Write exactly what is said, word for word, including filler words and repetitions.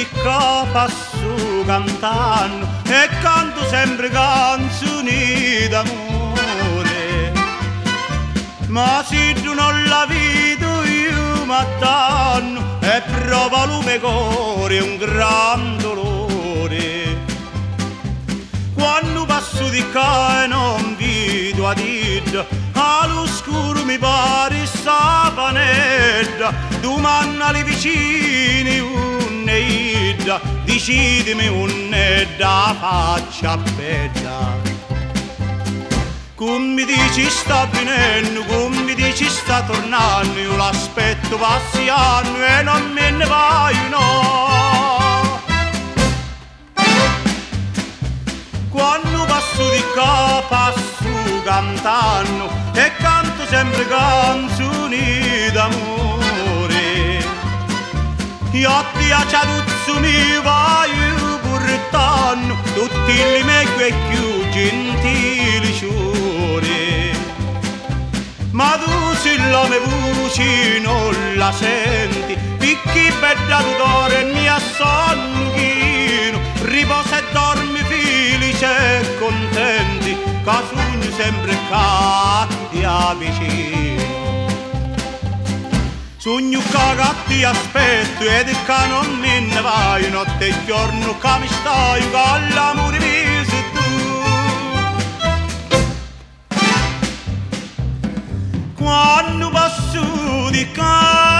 di qua passo cantando e canto sempre canzoni d'amore, ma se tu non la vedo io m'attanno e prova lume cuore un gran dolore. Quando passo di qua e non vedo a dita, all'oscuro mi pare sapanetta, domanda alle vicini un'edda, decidimi un'edda faccia bella. Come mi dici sta venendo, come mi dici sta tornando, io l'aspetto passi anni e non me ne vai no. Quando passo di qua passo cantando e canto sempre canzoni d'amore. Io ti acciaduzzo mi vai portando tutti i meglio e più gentili ciuri. Ma tu se la mia voce non la senti, picchi bella d'odore mi assonghino, riposa e dormi felice e contenti, che sogno sempre che ti avvicino. Sogno che ti aspetto ed che non me ne vai, notte e giorno che mi stai, che l'amore mio sei tu. Quando passo di qua